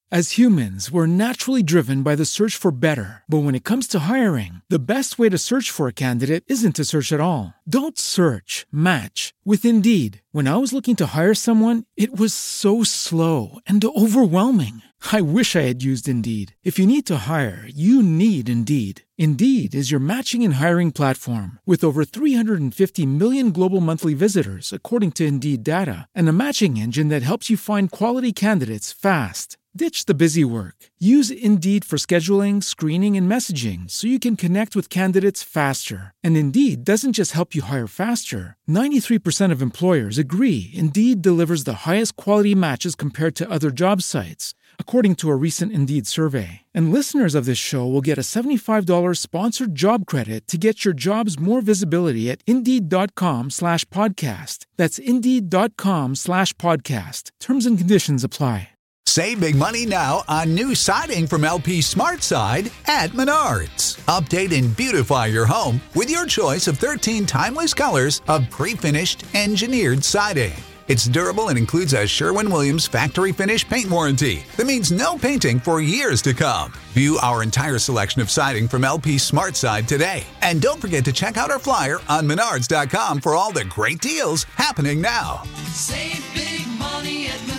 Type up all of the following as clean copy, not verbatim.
As humans, we're naturally driven by the search for better. But when it comes to hiring, the best way to search for a candidate isn't to search at all. Don't search, match with Indeed. When I was looking to hire someone, it was so slow and overwhelming. I wish I had used Indeed. If you need to hire, you need Indeed. Indeed is your matching and hiring platform with over 350 million global monthly visitors, according to Indeed data, and a matching engine that helps you find quality candidates fast. Ditch the busy work. Use Indeed for scheduling, screening, and messaging so you can connect with candidates faster. And Indeed doesn't just help you hire faster. 93% of employers agree Indeed delivers the highest quality matches compared to other job sites, according to a recent Indeed survey. And listeners of this show will get a $75 sponsored job credit to get your jobs more visibility at Indeed.com/podcast. That's Indeed.com/podcast. Terms and conditions apply. Save big money now on new siding from LP SmartSide at Menards. Update and beautify your home with your choice of 13 timeless colors of pre-finished engineered siding. It's durable and includes a Sherwin-Williams factory finish paint warranty that means no painting for years to come. View our entire selection of siding from LP SmartSide today. And don't forget to check out our flyer on Menards.com for all the great deals happening now. Save big money at Menards.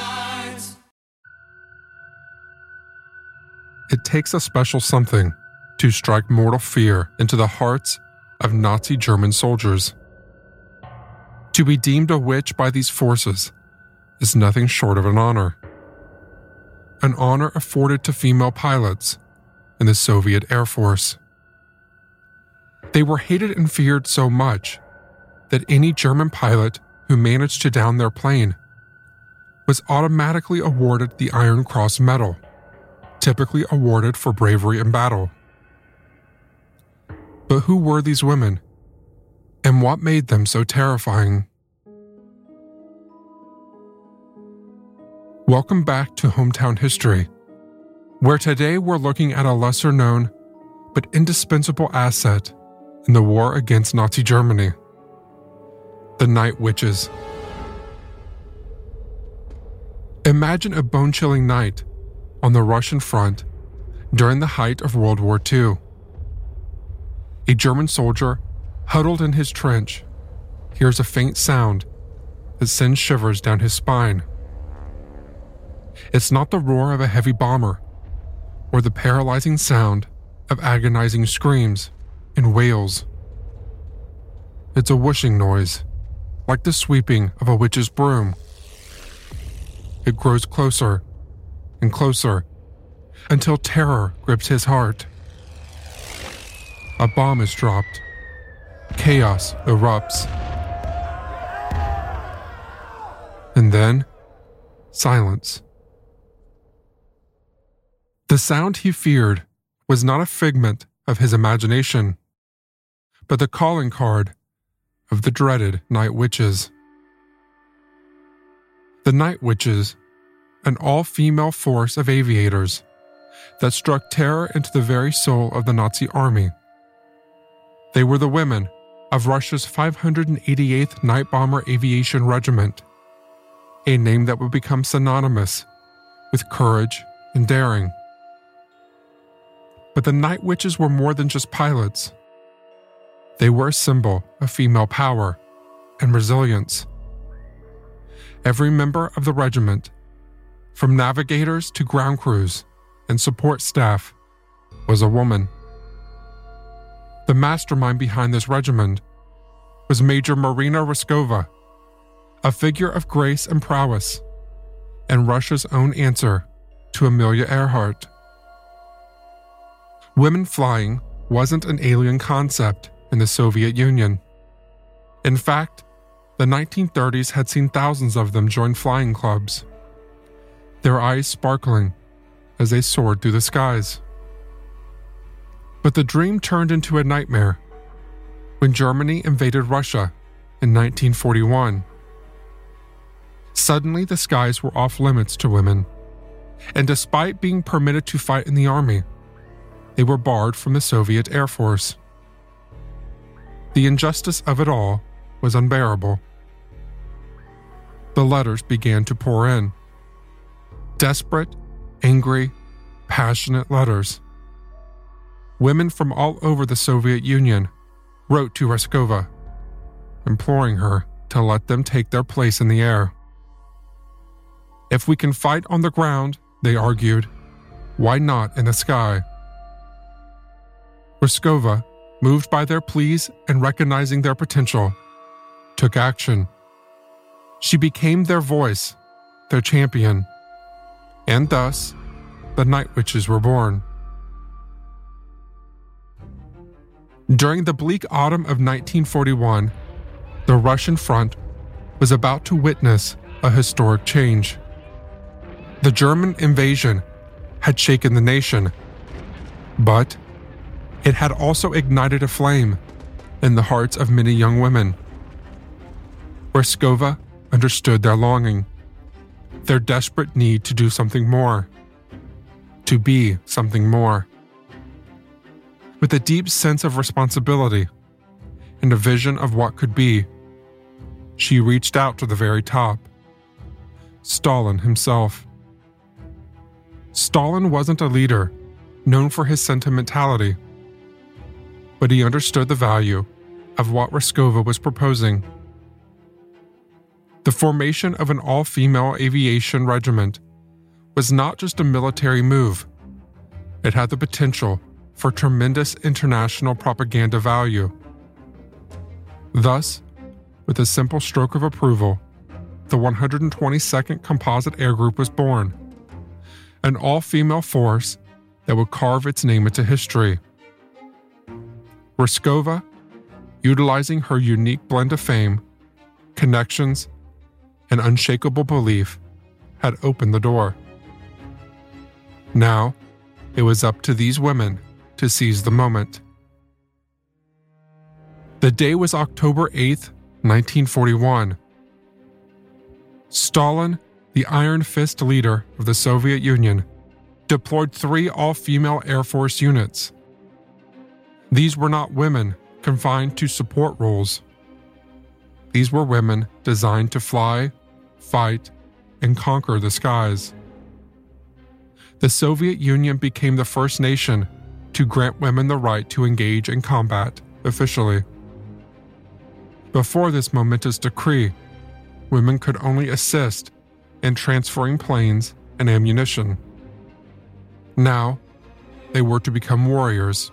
It takes a special something to strike mortal fear into the hearts of Nazi German soldiers. To be deemed a witch by these forces is nothing short of an honor afforded to female pilots in the Soviet Air Force. They were hated and feared so much that any German pilot who managed to down their plane was automatically awarded the Iron Cross Medal, typically awarded for bravery in battle. But who were these women, and what made them so terrifying? Welcome back to Hometown History, where today we're looking at a lesser-known but indispensable asset in the war against Nazi Germany: the Night Witches. Imagine a bone-chilling night on the Russian front during the height of World War II. A German soldier, huddled in his trench, hears a faint sound that sends shivers down his spine. It's not the roar of a heavy bomber or the paralyzing sound of agonizing screams and wails. It's a whooshing noise, like the sweeping of a witch's broom. It grows closer and closer until terror grips his heart. A bomb is dropped. Chaos erupts. And then, silence. The sound he feared was not a figment of his imagination, but the calling card of the dreaded Night Witches. The Night Witches, an all-female force of aviators that struck terror into the very soul of the Nazi army. They were the women of Russia's 588th Night Bomber Aviation Regiment, a name that would become synonymous with courage and daring. But the Night Witches were more than just pilots. They were a symbol of female power and resilience. Every member of the regiment, from navigators to ground crews and support staff, was a woman. The mastermind behind this regiment was Major Marina Raskova, a figure of grace and prowess, and Russia's own answer to Amelia Earhart. Women flying wasn't an alien concept in the Soviet Union. In fact, the 1930s had seen thousands of them join flying clubs, their eyes sparkling as they soared through the skies. But the dream turned into a nightmare when Germany invaded Russia in 1941. Suddenly, the skies were off limits to women, and despite being permitted to fight in the army, they were barred from the Soviet Air Force. The injustice of it all was unbearable. The letters began to pour in. Desperate, angry, passionate letters. Women from all over the Soviet Union wrote to Reskova, imploring her to let them take their place in the air. If we can fight on the ground, they argued, why not in the sky? Reskova, moved by their pleas and recognizing their potential, took action. She became their voice, their champion, and thus, the Night Witches were born. During the bleak autumn of 1941, the Russian front was about to witness a historic change. The German invasion had shaken the nation, but it had also ignited a flame in the hearts of many young women. Reskova understood their longing, their desperate need to do something more, to be something more. With a deep sense of responsibility and a vision of what could be, she reached out to the very top, Stalin himself. Stalin wasn't a leader known for his sentimentality, but he understood the value of what Reskova was proposing. The formation of an all-female aviation regiment was not just a military move. It had the potential for tremendous international propaganda value. Thus, with a simple stroke of approval, the 122nd Composite Air Group was born, an all-female force that would carve its name into history. Reskova, utilizing her unique blend of fame, connections, and unshakable belief, had opened the door. Now, it was up to these women to seize the moment. The day was October 8th, 1941. Stalin, the Iron Fist leader of the Soviet Union, deployed 3 all-female Air Force units. These were not women confined to support roles. These were women designed to fly, fight, and conquer the skies. The Soviet Union became the first nation to grant women the right to engage in combat officially. Before this momentous decree, women could only assist in transferring planes and ammunition. Now, they were to become warriors.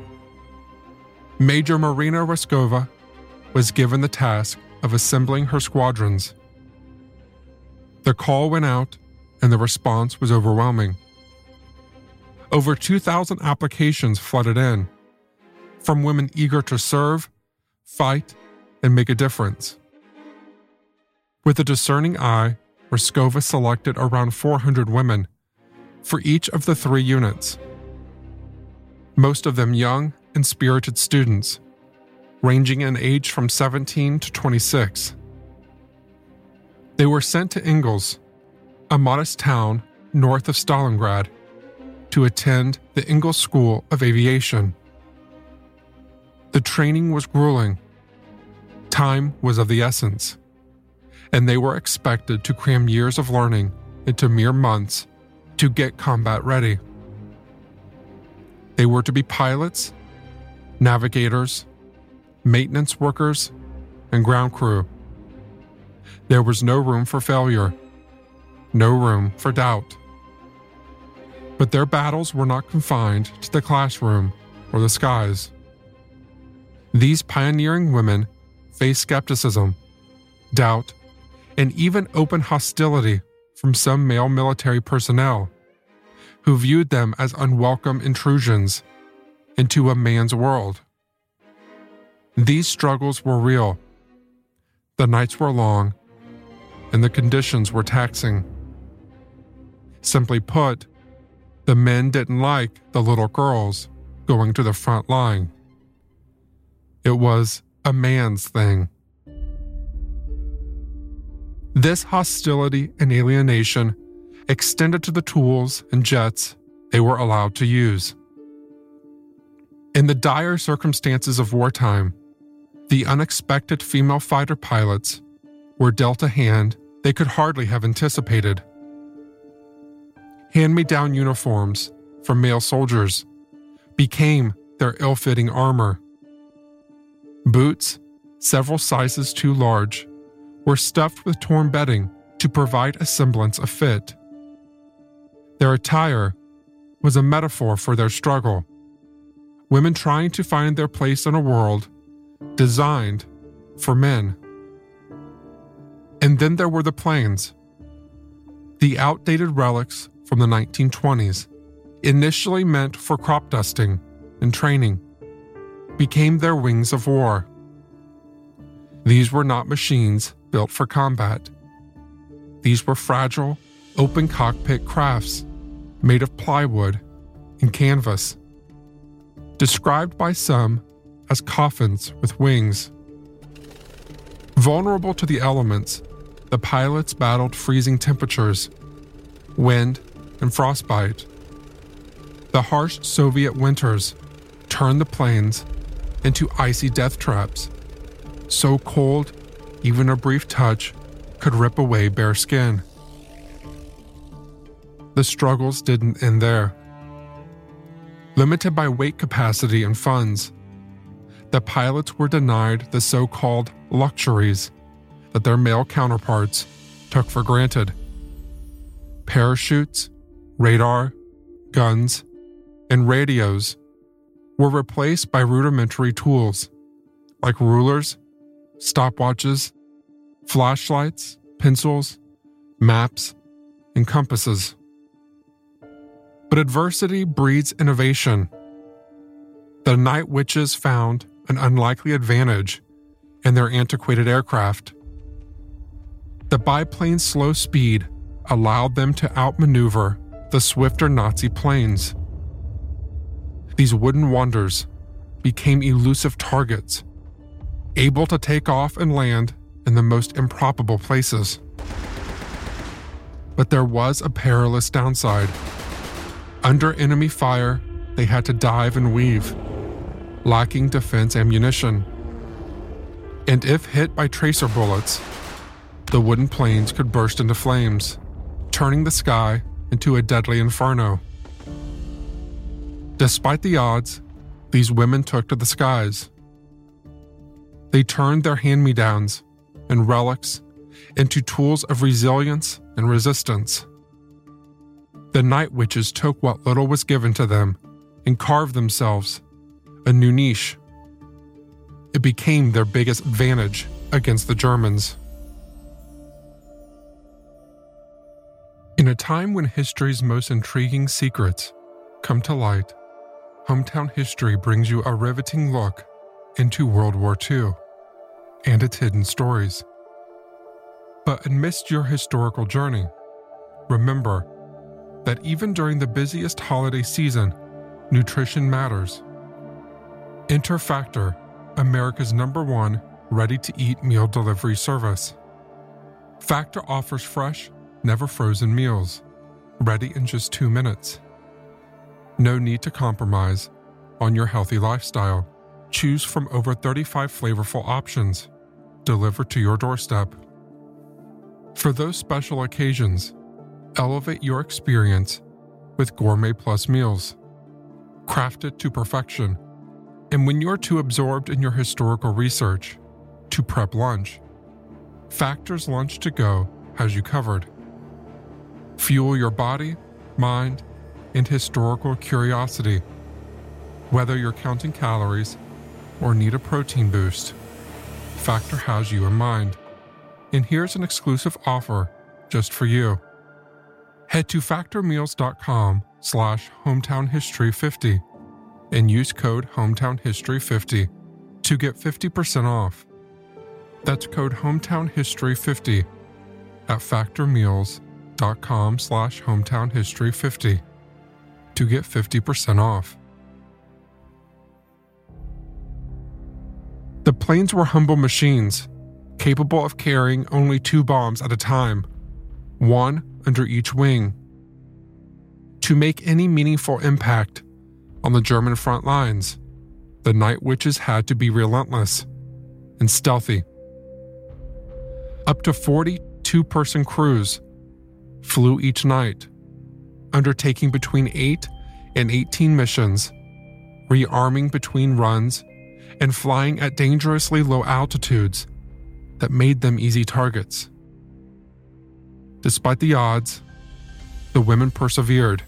Major Marina Reskova was given the task of assembling her squadrons. The call went out, and the response was overwhelming. Over 2,000 applications flooded in, from women eager to serve, fight, and make a difference. With a discerning eye, Reskova selected around 400 women for each of the 3 units, most of them young and spirited students, ranging in age from 17 to 26. They were sent to Engels, a modest town north of Stalingrad, to attend the Engels School of Aviation. The training was grueling. Time was of the essence, and they were expected to cram years of learning into mere months to get combat ready. They were to be pilots, navigators, maintenance workers, and ground crew. There was no room for failure, no room for doubt. But their battles were not confined to the classroom or the skies. These pioneering women faced skepticism, doubt, and even open hostility from some male military personnel who viewed them as unwelcome intrusions into a man's world. These struggles were real. The nights were long, and the conditions were taxing. Simply put, the men didn't like the little girls going to the front line. It was a man's thing. This hostility and alienation extended to the tools and jets they were allowed to use. In the dire circumstances of wartime, the unexpected female fighter pilots were dealt a hand they could hardly have anticipated. Hand-me-down uniforms from male soldiers became their ill-fitting armor. Boots, several sizes too large, were stuffed with torn bedding to provide a semblance of fit. Their attire was a metaphor for their struggle, women trying to find their place in a world designed for men. And then there were the planes, the outdated relics from the 1920s, initially meant for crop dusting and training, became their wings of war. These were not machines built for combat. These were fragile, open cockpit crafts made of plywood and canvas, described by some as coffins with wings. Vulnerable to the elements, the pilots battled freezing temperatures, wind, and frostbite. The harsh Soviet winters turned the planes into icy death traps, so cold even a brief touch could rip away bare skin. The struggles didn't end there. Limited by weight capacity and funds, the pilots were denied the so-called luxuries that their male counterparts took for granted. Parachutes, radar, guns, and radios were replaced by rudimentary tools like rulers, stopwatches, flashlights, pencils, maps, and compasses. But adversity breeds innovation. The Night Witches found an unlikely advantage in their antiquated aircraft. The biplane's slow speed allowed them to outmaneuver the swifter Nazi planes. These wooden wonders became elusive targets, able to take off and land in the most improbable places. But there was a perilous downside. Under enemy fire, they had to dive and weave, lacking defense ammunition. And if hit by tracer bullets, the wooden planes could burst into flames, turning the sky into a deadly inferno. Despite the odds, these women took to the skies. They turned their hand-me-downs and relics into tools of resilience and resistance. The Night Witches took what little was given to them and carved themselves a new niche. It became their biggest advantage against the Germans. In a time when history's most intriguing secrets come to light, Hometown History brings you a riveting look into World War II and its hidden stories. But amidst your historical journey, remember that even during the busiest holiday season, nutrition matters. Enter Factor, America's #1 ready-to-eat meal delivery service. Factor offers fresh, never frozen meals, ready in just 2 minutes. No need to compromise on your healthy lifestyle. Choose from over 35 flavorful options, delivered to your doorstep. For those special occasions, elevate your experience with Gourmet Plus meals, crafted to perfection. And when you're too absorbed in your historical research to prep lunch, Factor's Lunch to Go has you covered. Fuel your body, mind, and historical curiosity. Whether you're counting calories or need a protein boost, Factor has you in mind. And here's an exclusive offer just for you. Head to factormeals.com/hometownhistory50 and use code hometownhistory50 to get 50% off. That's code hometownhistory50 at factormeals.com/hometownhistory50 to get 50% off. The planes were humble machines, capable of carrying only 2 bombs at a time, one under each wing. To make any meaningful impact on the German front lines, the Night Witches had to be relentless and stealthy. Up to 40 two-person crews flew each night, undertaking between 8 and 18 missions, rearming between runs, and flying at dangerously low altitudes that made them easy targets. Despite the odds, the women persevered.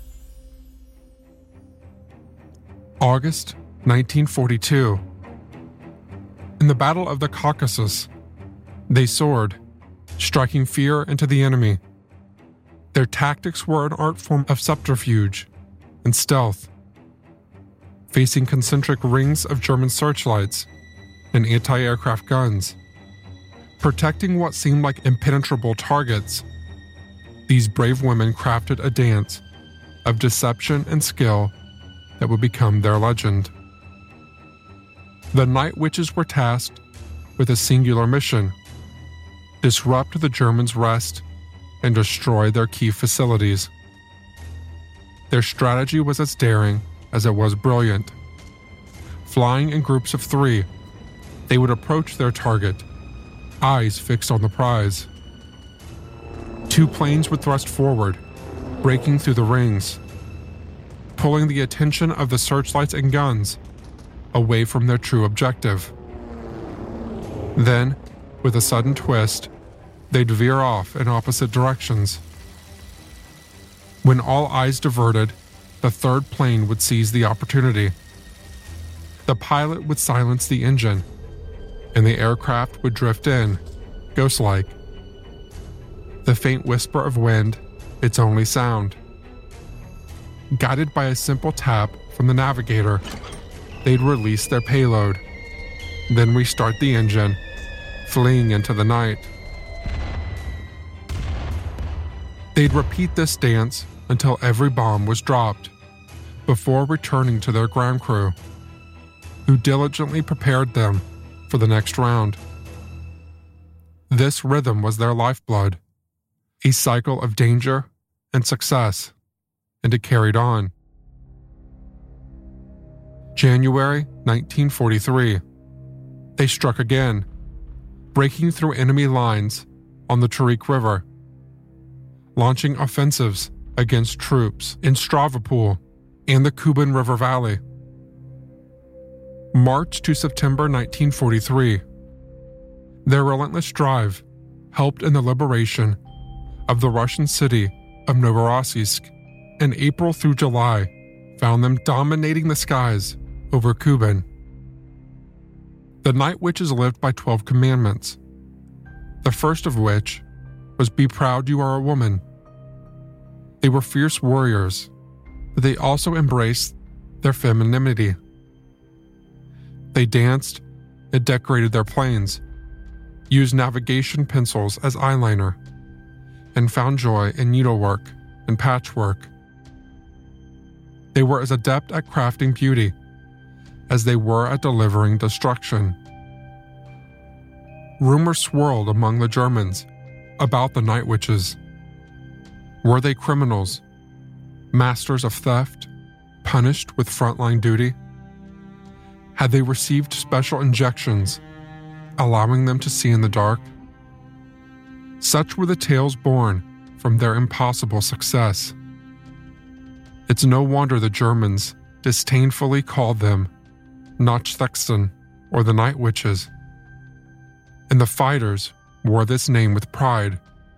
August 1942. In the Battle of the Caucasus, they soared, striking fear into the enemy. Their tactics were an art form of subterfuge and stealth, facing concentric rings of German searchlights and anti-aircraft guns, protecting what seemed like impenetrable targets. These brave women crafted a dance of deception and skill that would become their legend. The Night Witches were tasked with a singular mission: disrupt the Germans' rest and destroy their key facilities. Their strategy was as daring as it was brilliant. Flying in groups of 3, they would approach their target, eyes fixed on the prize. 2 planes would thrust forward, breaking through the rings, pulling the attention of the searchlights and guns away from their true objective. Then, with a sudden twist, they'd veer off in opposite directions. When all eyes diverted, the 3rd plane would seize the opportunity. The pilot would silence the engine, and the aircraft would drift in, ghost-like. The faint whisper of wind, its only sound. Guided by a simple tap from the navigator, they'd release their payload, then restart the engine, fleeing into the night. They'd repeat this dance until every bomb was dropped, before returning to their ground crew, who diligently prepared them for the next round. This rhythm was their lifeblood, a cycle of danger and success, and it carried on. January 1943. They struck again, breaking through enemy lines on the Tarik River, launching offensives against troops in Stavropol and the Kuban River Valley. March to September 1943. Their relentless drive helped in the liberation of the Russian city of Novorossiysk, and April through July found them dominating the skies over Kuban. The Night Witches lived by 12 commandments, the first of which was "Be proud you are a woman." They were fierce warriors, but they also embraced their femininity. They danced and decorated their planes, used navigation pencils as eyeliner, and found joy in needlework and patchwork. They were as adept at crafting beauty as they were at delivering destruction. Rumors swirled among the Germans about the Night Witches. Were they criminals, masters of theft, punished with frontline duty? Had they received special injections, allowing them to see in the dark? Such were the tales born from their impossible success. It's no wonder the Germans disdainfully called them Nachtwächter, or the Night Witches, and the fighters wore this name with pride.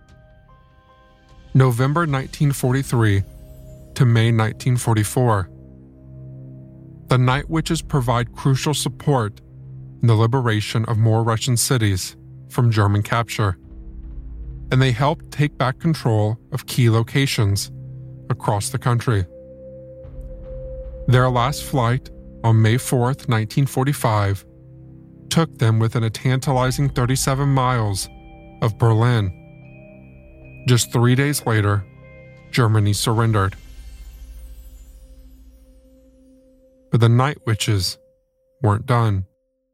November 1943 to May 1944. The Night Witches provide crucial support in the liberation of more Russian cities from German capture, and they helped take back control of key locations across the country. Their last flight on May 4th, 1945, took them within a tantalizing 37 miles of Berlin. Just 3 days later, Germany surrendered. But the Night Witches weren't done.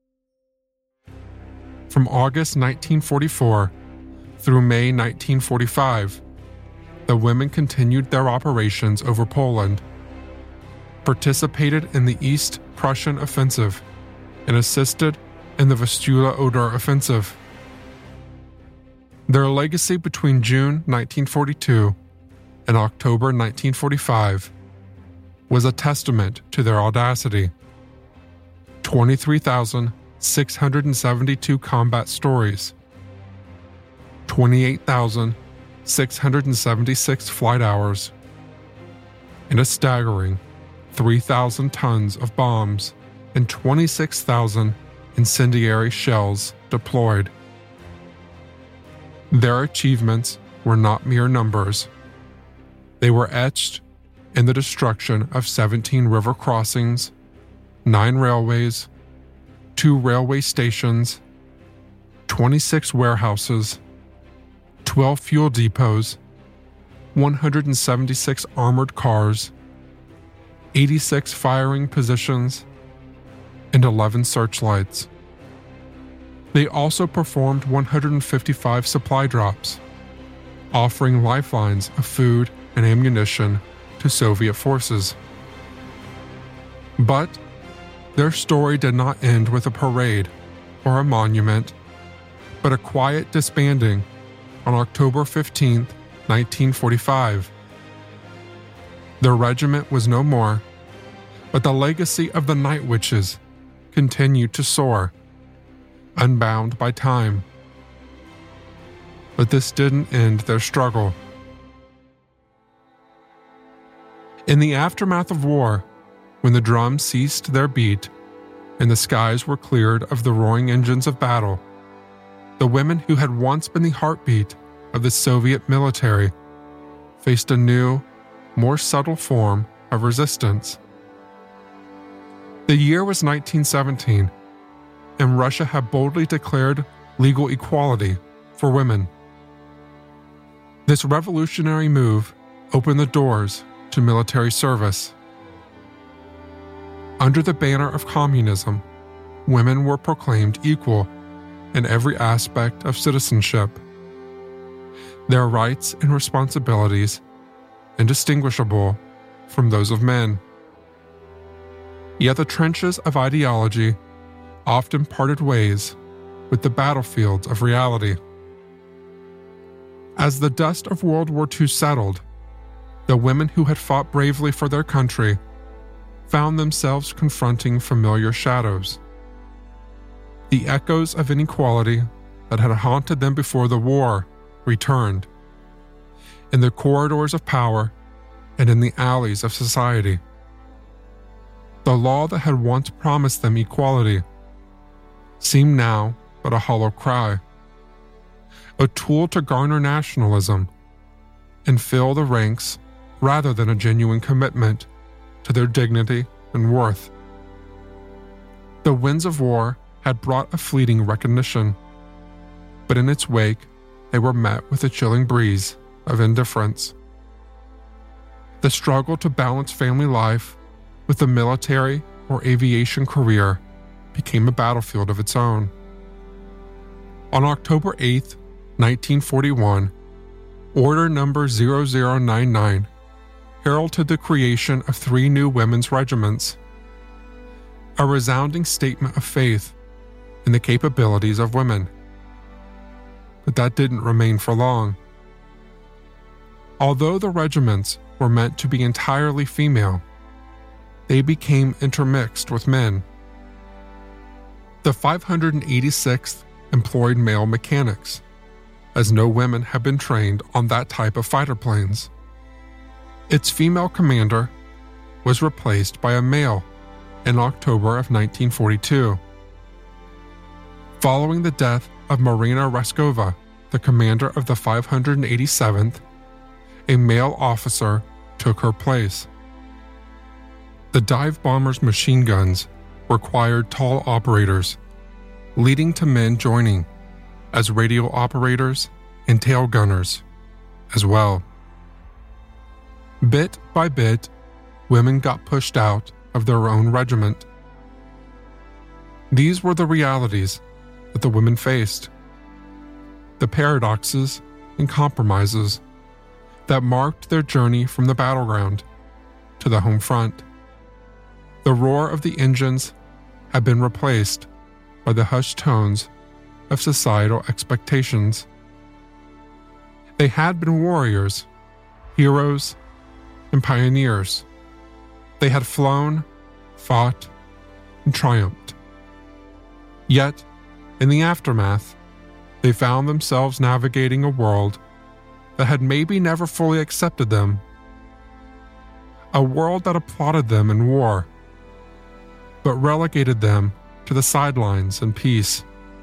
From August 1944 through May 1945, the women continued their operations over Poland, participated in the East Prussian Offensive, and assisted in the Vistula Oder Offensive. Their legacy between June 1942 in October 1945 was a testament to their audacity. 23,672 combat stories, 28,676 flight hours, and a staggering 3,000 tons of bombs and 26,000 incendiary shells deployed. Their achievements were not mere numbers. They were etched in the destruction of 17 river crossings, 9 railways, 2 railway stations, 26 warehouses, 12 fuel depots, 176 armored cars, 86 firing positions, and 11 searchlights. They also performed 155 supply drops, offering lifelines of food and ammunition to Soviet forces. But their story did not end with a parade or a monument, but a quiet disbanding on October 15, 1945. Their regiment was no more, but the legacy of the Night Witches continued to soar, unbound by time. But this didn't end their struggle. In the aftermath of war, when the drums ceased their beat and the skies were cleared of the roaring engines of battle, the women who had once been the heartbeat of the Soviet military faced a new, more subtle form of resistance. The year was 1917, and Russia had boldly declared legal equality for women. This revolutionary move opened the doors to military service. Under the banner of communism, women were proclaimed equal in every aspect of citizenship. Their rights and responsibilities indistinguishable from those of men. Yet the trenches of ideology often parted ways with the battlefields of reality. As the dust of World War II settled, the women who had fought bravely for their country found themselves confronting familiar shadows. The echoes of inequality that had haunted them before the war returned, in the corridors of power and in the alleys of society. The law that had once promised them equality seemed now but a hollow cry, a tool to garner nationalism and fill the ranks rather than a genuine commitment to their dignity and worth. The winds of war had brought a fleeting recognition, but in its wake they were met with a chilling breeze of indifference. The struggle to balance family life with a military or aviation career became a battlefield of its own. On October 8, 1941, Order Number 0099 heralded the creation of 3 new women's regiments, a resounding statement of faith in the capabilities of women. But that didn't remain for long. Although the regiments were meant to be entirely female, they became intermixed with men. The 586th employed male mechanics, as no women had been trained on that type of fighter planes. Its female commander was replaced by a male in October of 1942. Following the death of Marina Raskova, the commander of the 587th, a male officer took her place. The dive bombers' machine guns required tall operators, leading to men joining as radio operators and tail gunners as well. Bit by bit, women got pushed out of their own regiment. These were the realities that the women faced, the paradoxes and compromises that marked their journey from the battleground to the home front. The roar of the engines had been replaced by the hushed tones of societal expectations. They had been warriors heroes, and pioneers. They had flown, fought, and triumphed. Yet, in the aftermath, they found themselves navigating a world that had maybe never fully accepted them. A world that applauded them in war, but relegated them to the sidelines in peace.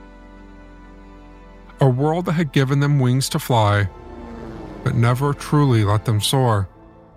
A world that had given them wings to fly, but never truly let them soar.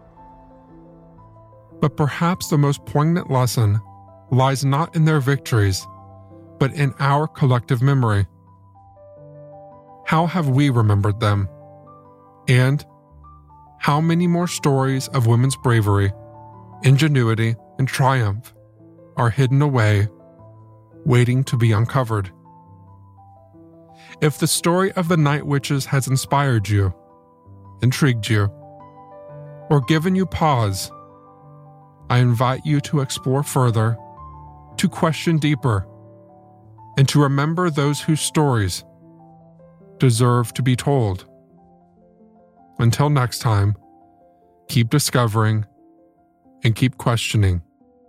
But perhaps the most poignant lesson lies not in their victories, but in our collective memory. How have we remembered them? And how many more stories of women's bravery, ingenuity, and triumph are hidden away, waiting to be uncovered? If the story of the Night Witches has inspired you, intrigued you, or given you pause, I invite you to explore further, to question deeper, and to remember those whose stories deserve to be told. Until next time, keep discovering and keep questioning.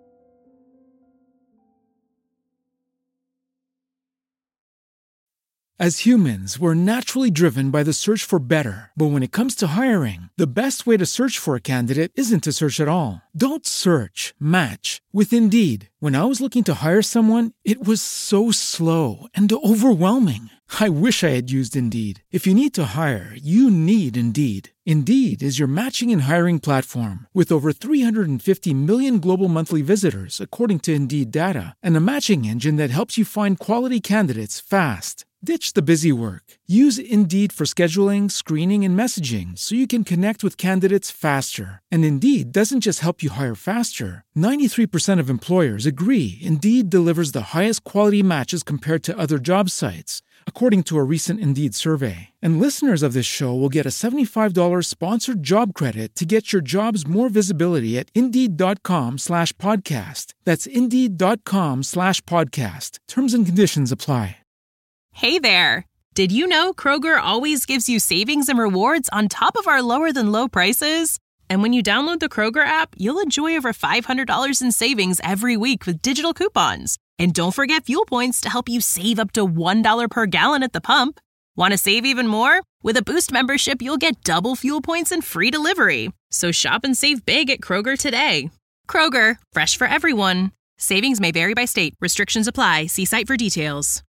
As humans, we're naturally driven by the search for better. But when it comes to hiring, the best way to search for a candidate isn't to search at all. Don't search, match with Indeed. When I was looking to hire someone, it was so slow and overwhelming. I wish I had used Indeed. If you need to hire, you need Indeed. Indeed is your matching and hiring platform with over 350 million global monthly visitors, according to Indeed data, and a matching engine that helps you find quality candidates fast. Ditch the busy work. Use Indeed for scheduling, screening, and messaging so you can connect with candidates faster. And Indeed doesn't just help you hire faster. 93% of employers agree Indeed delivers the highest quality matches compared to other job sites, according to a recent Indeed survey. And listeners of this show will get a $75 sponsored job credit to get your jobs more visibility at Indeed.com/podcast. That's Indeed.com/podcast. Terms and conditions apply. Hey there! Did you know Kroger always gives you savings and rewards on top of our lower-than-low prices? And when you download the Kroger app, you'll enjoy over $500 in savings every week with digital coupons. And don't forget fuel points to help you save up to $1 per gallon at the pump. Want to save even more? With a Boost membership, you'll get double fuel points and free delivery. So shop and save big at Kroger today. Kroger, fresh for everyone. Savings may vary by state. Restrictions apply. See site for details.